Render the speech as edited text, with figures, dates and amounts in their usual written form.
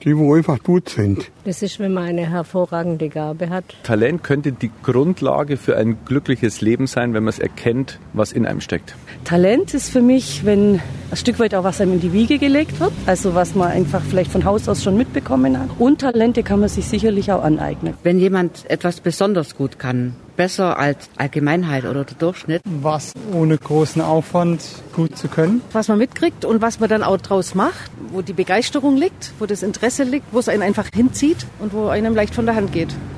die wo einfach gut sind. Das ist, wenn man eine hervorragende Gabe hat. Talent könnte die Grundlage für ein glückliches Leben sein, wenn man es erkennt, was in einem steckt. Talent ist für mich, wenn ein Stück weit auch was einem in die Wiege gelegt wird, also was man einfach vielleicht von Haus aus schon mitbekommen hat. Und Talente kann man sich sicherlich auch aneignen. Wenn jemand etwas besonders gut kann, besser als Allgemeinheit oder der Durchschnitt. Was ohne großen Aufwand gut zu können. Was man mitkriegt und was man dann auch draus macht, wo die Begeisterung liegt, wo das Interesse liegt, wo es einen einfach hinzieht und wo einem leicht von der Hand geht.